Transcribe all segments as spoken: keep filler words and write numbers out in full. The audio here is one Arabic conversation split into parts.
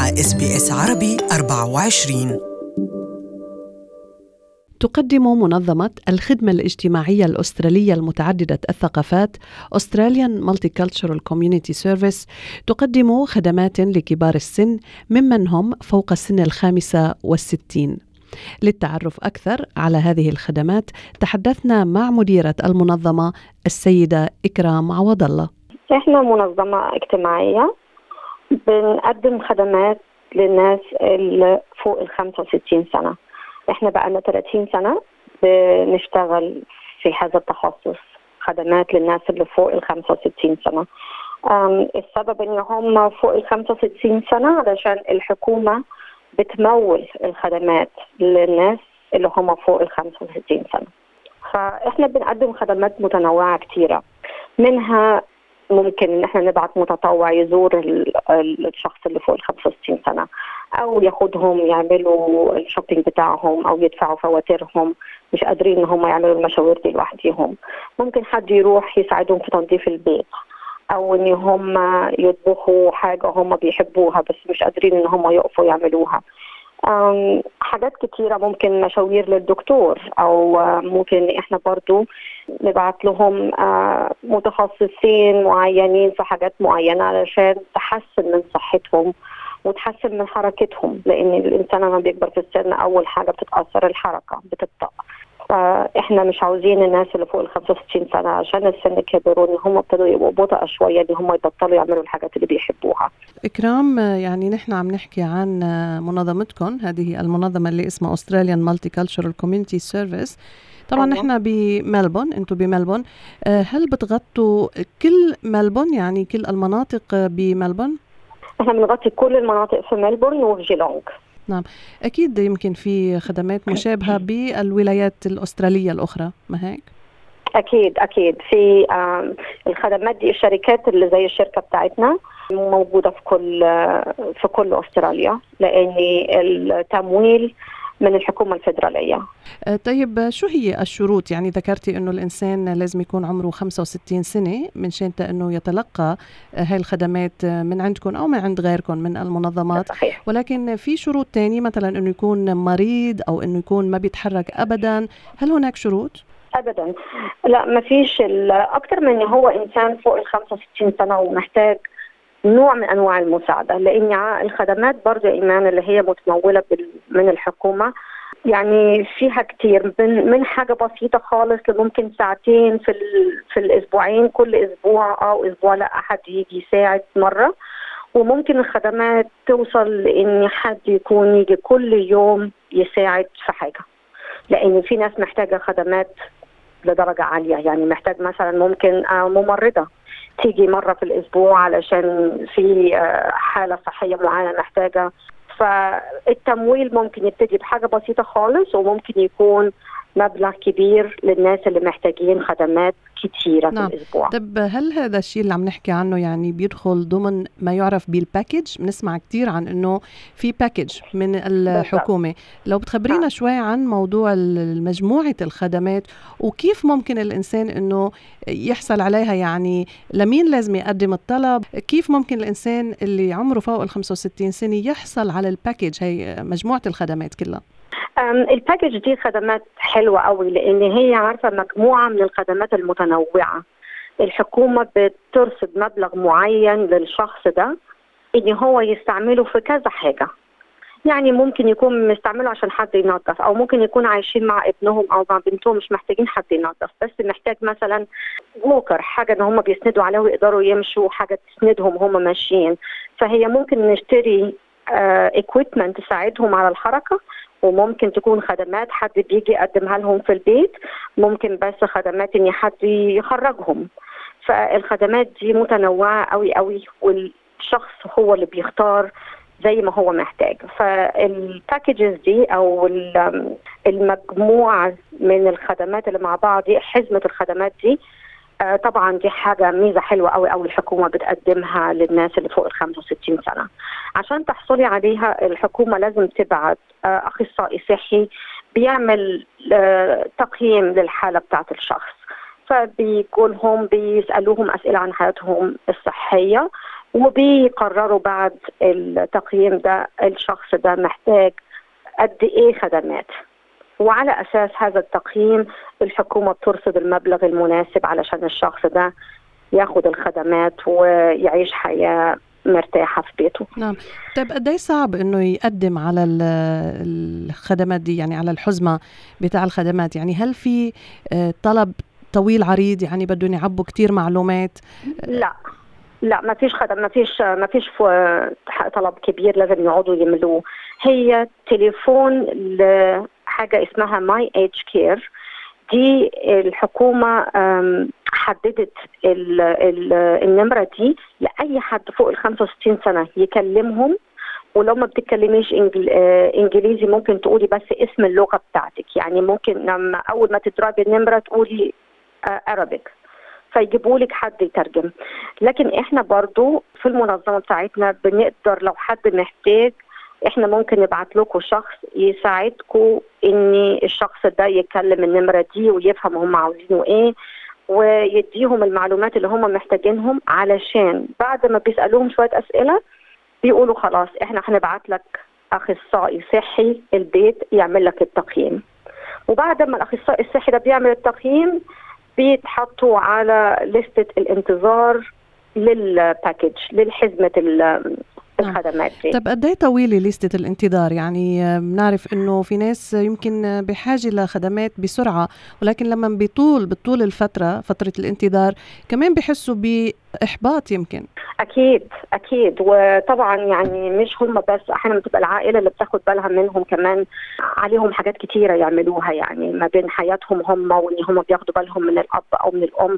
مع إس بي إس عربي أربعة وعشرين. تقدم منظمة الخدمة الاجتماعية الأسترالية المتعددة الثقافات Australian Multicultural Community Service تقدم خدمات لكبار السن ممن هم فوق السن الخامسة والستين. للتعرف أكثر على هذه الخدمات تحدثنا مع مديرة المنظمة السيدة إكرام عوض الله. إحنا منظمة اجتماعية بنقدم خدمات للناس اللي فوق ال خمسة وستين سنة. إحنا بقالنا ثلاثين سنة بنشتغل في هذا التخصص، خدمات للناس اللي فوق ال خمسة وستين سنة. السبب إن هم فوق ال خمسة وستين سنة علشان الحكومة بتمول الخدمات للناس اللي هم فوق ال خمسة وستين سنة. فإحنا بنقدم خدمات متنوعة كتيرة، منها ممكن إن إحنا نبعت متطوع يزور الشخص اللي فوق ال خمسة وستين سنة، أو ياخدهم يعملوا الشوبينج بتاعهم، أو يدفعوا فواتيرهم، مش قادرين إن هم يعملوا المشاوير دي لوحدهم. ممكن حد يروح يساعدهم في تنظيف البيت، أو إن هم يطبخوا حاجة هم بيحبوها بس مش قادرين إن هم يقفوا يعملوها. حاجات كتيرة، ممكن مشاوير للدكتور، أو ممكن إحنا برضو نبعت لهم متخصصين معينين في حاجات معينة علشان تحسن من صحتهم وتحسن من حركتهم، لأن الإنسان لما بيكبر في السن أول حاجة بتتأثر الحركة، بتبطأ. فإحنا مش عاوزين الناس اللي فوق ال خمسة وستين سنة عشان السن كبر وإن هم ابتدوا يبقوا بطأ شوية إن هم يبطلوا يعملوا الحاجات اللي بيحبوها. إكرام، يعني نحن عم نحكي عن منظمتكم، هذه المنظمة اللي اسمها Australian Multicultural Community Service. طبعا أيوة. نحن بملبون، أنتم بملبون، هل بتغطوا كل ملبون، يعني كل المناطق بملبون؟ احنا بنغطي كل المناطق في ملبورن وفي جيلونغ. نعم، أكيد يمكن في خدمات مشابهة بالولايات الأسترالية الأخرى، ما هيك؟ أكيد أكيد في الخدمات دي، الشركات اللي زي الشركة بتاعتنا موجودة في كل في كل أستراليا، لأن التمويل من الحكومة الفيدرالية. طيب، شو هي الشروط؟ يعني ذكرتي إنه الإنسان لازم يكون عمره خمسة وستين سنة من شأنه إنه يتلقى هاي الخدمات من عندكم أو من عند غيركم من المنظمات. صحيح. ولكن في شروط تانية، مثلا إنه يكون مريض أو إنه يكون ما بيتحرك أبدا. هل هناك شروط؟ أبدا لا، ما فيش. أكتر من هو إنسان فوق ال خمسة وستين سنة ومحتاج نوع من أنواع المساعدة، لأن الخدمات برضه إيمان اللي هي متمولة من الحكومة يعني فيها كتير، من من حاجة بسيطة خالص لممكن ساعتين في في الأسبوعين، كل أسبوع أو أسبوع لا أحد يجي يساعد مرة، وممكن الخدمات توصل لأن حد يكون يجي كل يوم يساعد في حاجة، لأن في ناس محتاجة خدمات لدرجة عالية. يعني محتاج مثلا ممكن ممرضة تيجي مرة في الأسبوع علشان في حالة صحية معينة محتاجة. فالتمويل ممكن يبتدي بحاجة بسيطة خالص، وممكن يكون مبلغ كبير للناس اللي محتاجين خدمات كتيرة نعم. في الأسبوع. طب هل هذا الشيء اللي عم نحكي عنه يعني بيدخل ضمن ما يعرف بالباكيج؟ بنسمع كتير عن إنه في باكيج من الحكومة. بالضبط. لو بتخبرينا نعم. شوي عن موضوع مجموعة الخدمات وكيف ممكن الإنسان إنه يحصل عليها، يعني لمين لازم يقدم الطلب، كيف ممكن الإنسان اللي عمره فوق ال خمسة وستين سنة يحصل على الباكيج، هي مجموعة الخدمات كلها؟ الباكيج دي خدمات حلوة قوي، لأن هي عارفة مجموعة من الخدمات المتنوعة. الحكومة بترصد مبلغ معين للشخص ده إن هو يستعمله في كذا حاجة. يعني ممكن يكون مستعمله عشان حد ينظف، أو ممكن يكون عايشين مع ابنهم أو مع بنتهم مش محتاجين حد ينظف، بس محتاج مثلا موكر، حاجة إن هم بيسندوا عليه ويقدروا يمشوا، حاجة تسندهم هم ماشيين. فهي ممكن نشتري equipment تساعدهم على الحركة، وممكن تكون خدمات حد بيجي يقدمها لهم في البيت، ممكن بس خدمات ان حد يخرجهم. فالخدمات دي متنوعة قوي قوي، والشخص هو اللي بيختار زي ما هو محتاج. فالباكيجز دي او المجموعة من الخدمات اللي مع بعض دي، حزمة الخدمات دي، آه طبعا دي حاجة ميزة حلوة قوي قوي الحكومة بتقدمها للناس اللي فوق ال خمسة وستين سنة. عشان تحصلي عليها الحكومة لازم تبعت آه أخصائي صحي بيعمل آه تقييم للحالة بتاعت الشخص، فبيقولهم بيسألوهم أسئلة عن حياتهم الصحية، وبيقرروا بعد التقييم ده الشخص ده محتاج قد ايه خدمات، وعلى اساس هذا التقييم الحكومة بترصد المبلغ المناسب علشان الشخص ده ياخد الخدمات ويعيش حياة مرتاحة في بيته. نعم. طيب قد ايه صعب انه يقدم على الخدمات دي، يعني على الحزمة بتاع الخدمات؟ يعني هل في طلب طويل عريض، يعني بدهم يعبوا كتير معلومات؟ لا لا ما فيش خدم، ما فيش ما فيش طلب كبير لازم يقعدوا يملوه. هي تليفون لحاجة اسمها ماي ايج كير، دي الحكومة حددت ال ال النمرة دي لأي حد فوق ال خمسة وستين سنة يكلمهم، ولو ما بتتكلميش انجليزي ممكن تقولي بس اسم اللغة بتاعتك، يعني ممكن لما اول ما تضربي النمرة تقولي Arabic فيجيبوا لك حد يترجم. لكن احنا برضو في المنظمة بتاعتنا بنقدر لو حد محتاج احنا ممكن نبعت لكم شخص يساعدكم ان الشخص ده يتكلم النمرة دي ويفهم هم عاوزينه ايه، ويديهم المعلومات اللي هم محتاجينهم، علشان بعد ما بيسألوهم شوية اسئلة بيقولوا خلاص احنا هنبعت لك اخصائي صحي البيت يعمل لك التقييم. وبعد ما الاخصائي الصحي ده بيعمل التقييم بيتحطوا على لستة الانتظار للباكج، للحزمة الخدمات دي. طب قد ايه طويلة لستة الانتظار؟ يعني بنعرف انه في ناس يمكن بحاجة لخدمات بسرعة، ولكن لما بيطول بطول الفترة فترة الانتظار كمان بيحسوا بإحباط يمكن. أكيد أكيد. وطبعا يعني مش هم بس، أحيانا بتبقى العائلة اللي بتاخد بالها منهم كمان عليهم حاجات كتيرة يعملوها، يعني ما بين حياتهم هم وإن هم بياخدوا بالهم من الأب أو من الأم.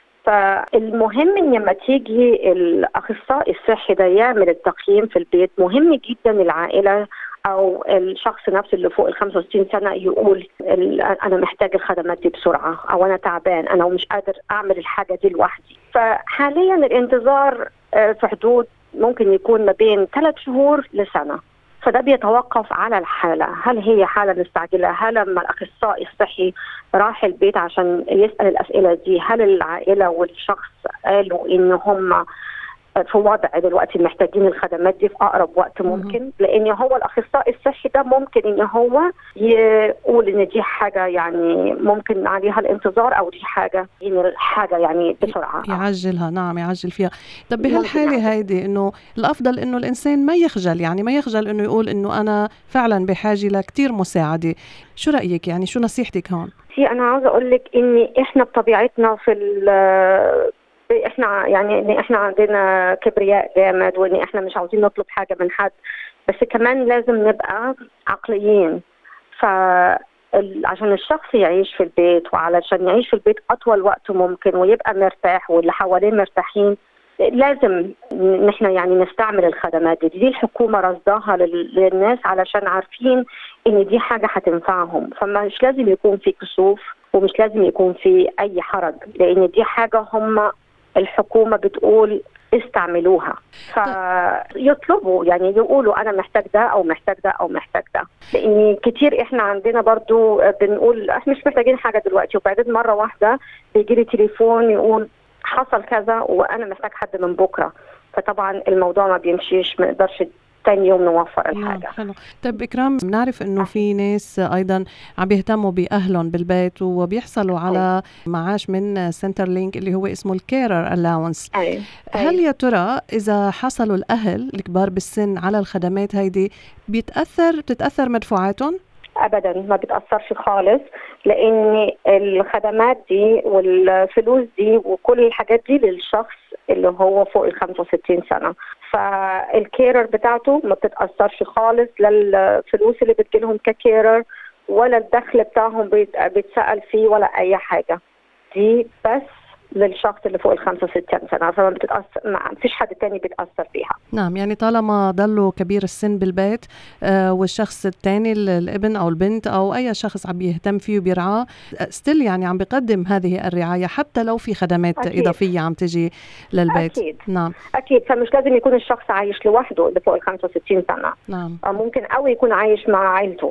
فالمهم ان لما تيجي الاخصائي الصحي ده يعمل التقييم في البيت، مهم جدا العائله او الشخص نفسه اللي فوق ال خمسة وستين سنه يقول انا محتاج الخدمات دي بسرعه، او انا تعبان انا ومش قادر اعمل الحاجه دي لوحدي. فحاليا الانتظار في حدود ممكن يكون ما بين ثلاث شهور لسنه، فده بيتوقف على الحالة، هل هي حالة مستعجلة، هل لما الأخصائي الصحي راح البيت عشان يسأل الأسئلة دي هل العائلة والشخص قالوا إن هم في وضع دلوقتي محتاجين الخدمات دي في أقرب وقت ممكن، لأن هو الأخصائي الصحي ده ممكن إن هو يقول إن دي حاجة يعني ممكن عليها الانتظار، أو دي حاجة يعني حاجة يعني بسرعة يعجلها. نعم يعجل فيها. طب بهالحالة هيدي إنه الأفضل إنه الإنسان ما يخجل، يعني ما يخجل إنه يقول إنه أنا فعلا بحاجة لكتير مساعدة. شو رأيك؟ يعني شو نصيحتك هون؟ أنا عاوزة أقول لك إن إحنا بطبيعتنا في احنا يعني ان احنا عندنا كبرياء جامد، وان احنا مش عاوزين نطلب حاجة من حد، بس كمان لازم نبقى عقليين. فعشان الشخص يعيش في البيت، وعلشان يعيش في البيت اطول وقت ممكن ويبقى مرتاح واللي حواليه مرتاحين، لازم نحن يعني نستعمل الخدمات دي. دي الحكومة رصداها للناس علشان عارفين ان دي حاجة هتنفعهم، فمش لازم يكون في كسوف ومش لازم يكون في اي حرج، لان دي حاجة هم الحكومة بتقول استعملوها، فيطلبوا يعني يقولوا أنا محتاج ده أو محتاج ده أو محتاج ده. لأن كتير إحنا عندنا برضو بنقول إحنا مش محتاجين حاجة دلوقتي، وبعدين مرة واحدة بيجيلي تليفون يقول حصل كذا وأنا محتاج حد من بكرة، فطبعا الموضوع ما بيمشيش، ما نقدرش تاني يوم نوفر الحاجة. حلو. طيب إكرام، بنعرف إنه في ناس أيضا عم بيهتموا بأهلهم بالبيت وبيحصلوا على معاش من سنتر لينك اللي هو اسمه الكيرر ألاونس. هل يا ترى إذا حصلوا الأهل الكبار بالسن على الخدمات هيدي بيتأثر بتتأثر مدفوعاتهم؟ أبدا ما بتأثرش خالص، لأن الخدمات دي والفلوس دي وكل الحاجات دي للشخص اللي هو فوق ال خمسة وستين سنة، فالكيرر بتاعته ما بتتأثرش خالص، لا الفلوس اللي بتجيلهم ككيرر ولا الدخل بتاعهم بيتسأل فيه ولا أي حاجة، دي بس للشخص اللي فوق ال خمسة وستين سنة، فما بتتأثر، ما فيش حد تاني بيتأثر فيها. نعم، يعني طالما ضلوا كبير السن بالبيت آه والشخص التاني الابن أو البنت أو أي شخص عم يهتم فيه وبيرعاه ستيل يعني عم بيقدم هذه الرعاية حتى لو في خدمات أكيد. إضافية عم تجي للبيت. أكيد. نعم أكيد، فمش لازم يكون الشخص عايش لوحده اللي فوق ال خمسة وستين سنة. نعم. ممكن أو يكون عايش مع عائلته.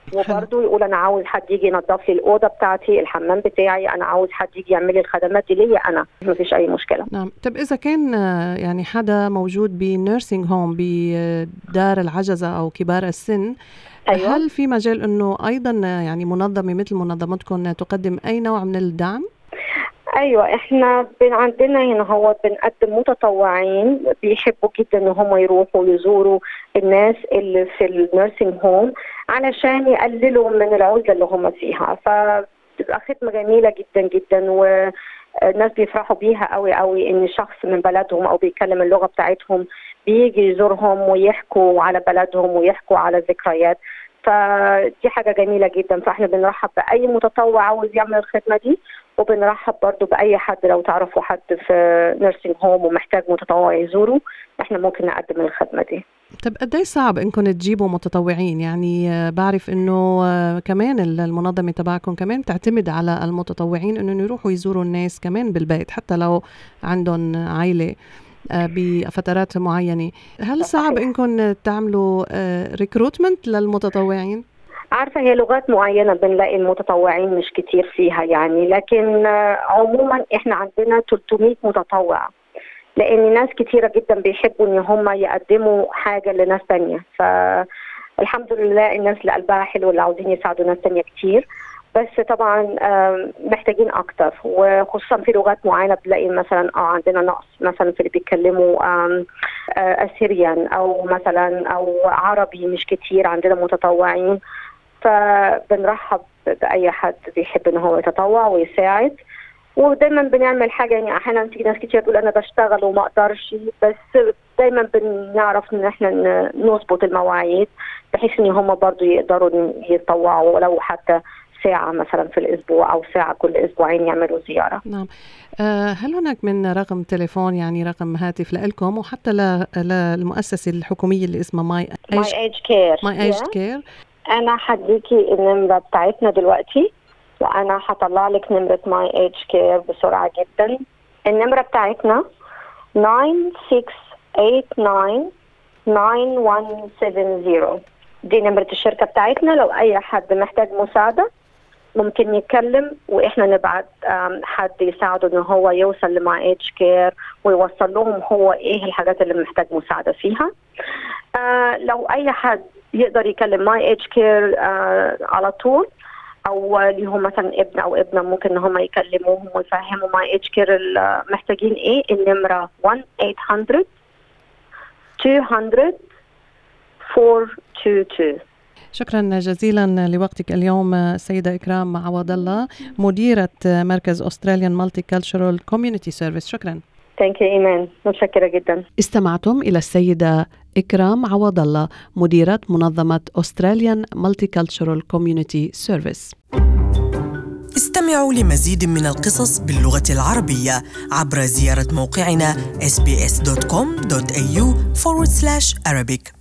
وبرضه يقول أنا عاوز حد يجي ينظف لي الأوضة بتاعتي، الحمام بتاعي، أنا عاوز حد يجي يعمل لي الخدمات دي ليا أنا، ما فيش أي مشكلة. نعم. طب إذا كان يعني حدا موجود بنيرسينج هوم بدار العجزة أو كبار السن، أيوة. هل في مجال إنه أيضا يعني منظمة مثل منظمتكم تقدم أي نوع من الدعم؟ ايوه، احنا بن عندنا هنا هو بنقدم متطوعين بيحبوا جدا ان هم يروحوا يزوروا الناس اللي في النيرسينج هوم علشان يقللوا من العزله اللي هم فيها، فبتبقى خدمه جميله جدا جدا، والناس بيفرحوا بيها قوي قوي ان شخص من بلدهم او بيتكلم اللغه بتاعتهم بيجي يزورهم ويحكوا على بلدهم ويحكوا على ذكريات، فدي حاجه جميله جدا. فاحنا بنرحب باي متطوع عاوز يعمل الخدمه دي، وبنرحب برضو بأي حد لو تعرفوا حد في نيرسينج هوم ومحتاج متطوع يزوره، احنا ممكن نقدم الخدمة دي. طب قدي صعب انكم تجيبوا متطوعين؟ يعني بعرف انه كمان المنظمة تبعكم كمان تعتمد على المتطوعين انه يروحوا يزوروا الناس كمان بالبيت حتى لو عندهم عائلة بفترات معينة. هل صعب انكم تعملوا ريكروتمنت للمتطوعين؟ عارفة هي لغات معينة بنلاقي المتطوعين مش كتير فيها يعني، لكن عموما احنا عندنا ثلاثمية متطوع، لان ناس كتيرة جدا بيحبوا ان هم يقدموا حاجة لناس تانية، فالحمد لله الناس اللي قلبها حلو اللي عاوزين يساعدوا ناس تانية كتير، بس طبعا محتاجين اكتر، وخصوصا في لغات معينة بنلاقي مثلا اه عندنا نقص مثلا في اللي بيتكلموا اسيريان او مثلا او عربي مش كتير عندنا متطوعين، فبنرحب بأي حد بيحب ان هو يتطوع ويساعد. ودايما بنعمل حاجة يعني احيانا في ناس كتير تقول انا بشتغل وما اقدرش، بس دايما بنعرف ان احنا نظبط المواعيد بحيث ان هم برضو يقدروا يتطوعوا ولو حتى ساعة مثلا في الأسبوع أو ساعة كل أسبوعين يعملوا زيارة. نعم. أه هل هناك من رقم تليفون يعني رقم هاتف لكم وحتى للمؤسسة الحكومية اللي اسمها ماي ايج كير؟ ماي ايج كير. أنا هديكي النمرة بتاعتنا دلوقتي، وأنا هطلع لك نمرة ماي ايج كير بسرعة جدا. النمرة بتاعتنا nine six eight nine nine one seven zero، دي نمرة الشركة بتاعتنا. لو أي حد محتاج مساعدة ممكن يتكلم وإحنا نبعت حد يساعده إنه هو يوصل لماي ايج كير ويوصل لهم هو إيه الحاجات اللي محتاج مساعدة فيها. آه لو أي حد يقدر يكلم ماي ايج كير آه على طول، أو ليهم مثلا ابن أو ابنة ممكن إن هم يكلموهم ويفهموا ماي ايج كير محتاجين إيه. النمرة one eight hundred two hundred four two two. شكرا جزيلا لوقتك اليوم السيدة إكرام عوض الله، مديرة مركز Australian Multicultural Community Service. شكرا. Thank you إيمان، متشكرة جدا. استمعتم إلى السيدة إكرام عوض الله، مديرة منظمة Australian Multicultural Community Service. استمعوا لمزيد من القصص باللغة العربية عبر زيارة موقعنا إس بي إس دوت كوم دوت إيه يو forward slash Arabic.